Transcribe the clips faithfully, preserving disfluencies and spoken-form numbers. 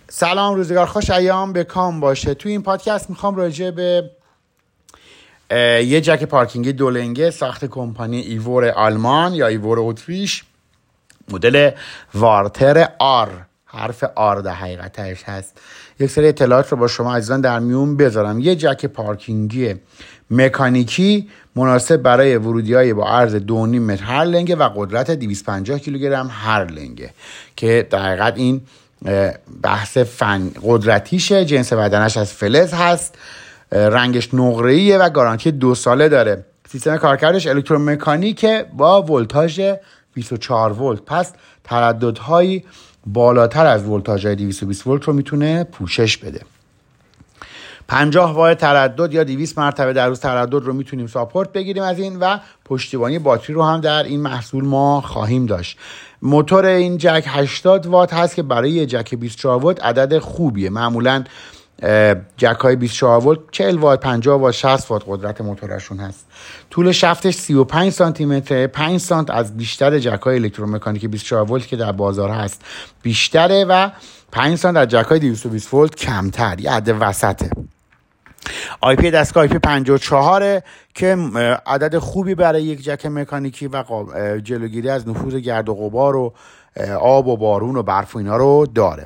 سلام، روزگار خوش، ایام به کام باشه. توی این پادکست میخوام راجع به یه جک پارکینگی دولنگه ساخت کمپانی ایور آلمان یا ایور اتریش، مدل وارتر آر، حرف آر در حقیقتش هست. یک سری اطلاعات رو با شما عزیزان در میون بذارم. یه جک پارکینگی مکانیکی مناسب برای ورودی‌های با عرض دو و نیم متر هر لنگه و قدرت دویست و پنجاه کیلوگرم هر لنگه که در حقیقت این بحث فن قدرتیشه. جنس بدنش از فلز هست، رنگش نقره‌ایه و گارانتی دو ساله داره. سیستم کارکردش الکترومکانیکه با ولتاژ بیست و چهار ولت، پس ترددهایی بالاتر از ولتاژهای دویست و بیست ولت رو میتونه پوشش بده. پنجاه واحد تردد یا دویست مرتبه در روز تردد رو میتونیم ساپورت بگیریم از این و پشتیبانی باتری رو هم در این محصول ما خواهیم داشت. موتور این جک هشتاد وات هست که برای یه جک بیست و چهار ولت عدد خوبیه. معمولاً جک های بیست و چهار ولت چهل وات، پنجاه وات، شصت وات قدرت موتورشون هست. طول شفتش سی و پنج سانتی متر، پنج سانت از بیشتر جک های الکترومکانیکی بیست و چهار ولت که در بازار هست بیشتره و پنج سانت از جک های دویست و بیست ولت کمتر، یه عدد وسطه. آی پی دستگاه آی پی پنجاه و چهار که عدد خوبی برای یک جک مکانیکی و جلوگیری از نفوذ گرد و غبار و آب و بارون و برف و اینا رو داره.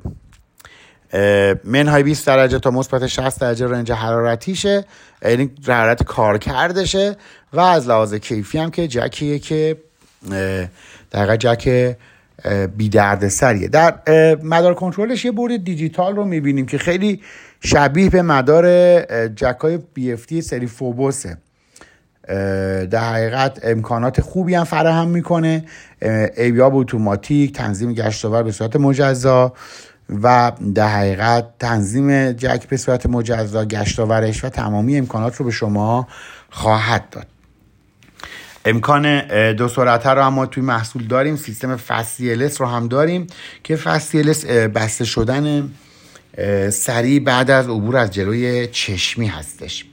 منهای بیست درجه تا مثبت شصت درجه رنج حرارتیشه، یعنی حرارت کار کردشه. و از لحاظ کیفی هم که جکیه که دقیقا جک بی درد سریه. در مدار کنترلش یه بورد دیجیتال رو میبینیم که خیلی شبیه به مدار جکای بی اف تی سری فوبوسه. در حقیقت امکانات خوبی هم فراهم میکنه، ایبیاب اتوماتیک، تنظیم گشتاور به صورت مجزا و در حقیقت تنظیم جک به صورت مجزا، گشتاورش و تمامی امکانات رو به شما خواهد داد. امکان دو سرعته رو هم ما توی محصول داریم. سیستم فست سی ال اس رو هم داریم که فست سی ال اس بسته شدن سریع بعد از عبور از جلوی چشمی هستش.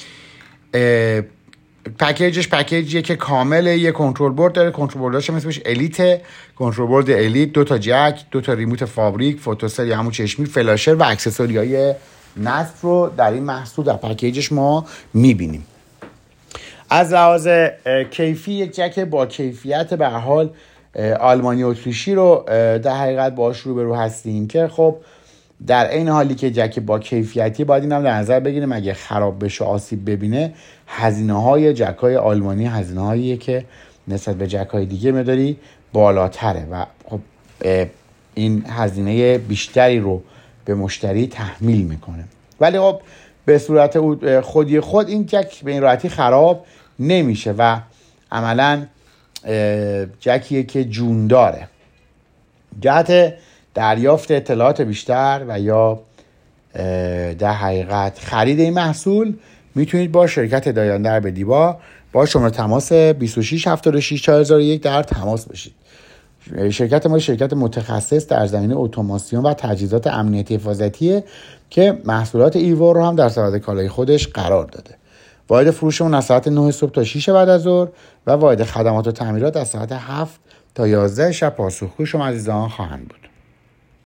پکیجش پکیجیه که کامله. یه کنترل بورد داره، کنترل بوردش اسمش الیت، کنترل بورد الیت، دو تا جک، دو تا ریموت فابریک، فوتوسل یا همون چشمی، فلاشر و اکسسوریای نصب رو در این محصول در پکیجش ما میبینیم. از لحاظ کیفی یک جک با کیفیت به هر حال آلمانی اتریشی رو در حقیقت باهاش روبرو هستیم که خب در این حالی که جک با کیفیتی باید این هم در نظر بگیریم اگه خراب بشه، آسیب ببینه، هزینه های جک های آلمانی هزینه هاییه که نسبت به جک های دیگه مقداری بالاتره و خب این هزینه بیشتری رو به مشتری تحمیل میکنه. ولی خب به صورت خودی خود این جک به این راحتی خراب نمیشه و عملا جکیه که جون داره. جهت دریافت اطلاعات بیشتر و یا در حقیقت خرید این محصول میتونید با شرکت دایاندر به دیبا با شماره تماس بیست و شش هفتاد و شش چهار هزار و یک در تماس باشید. شرکت ما شرکت متخصص در زمینه اتوماسیون و تجهیزات امنیتی حفاظتیه که محصولات ایور رو هم در سبد کالای خودش قرار داده. واحد فروشمون از ساعت نه صبح تا شش بعد از ظهر و واحد خدمات و تعمیرات از ساعت هفت تا یازده شب پاسخگوی شما عزیزان خواهند بود.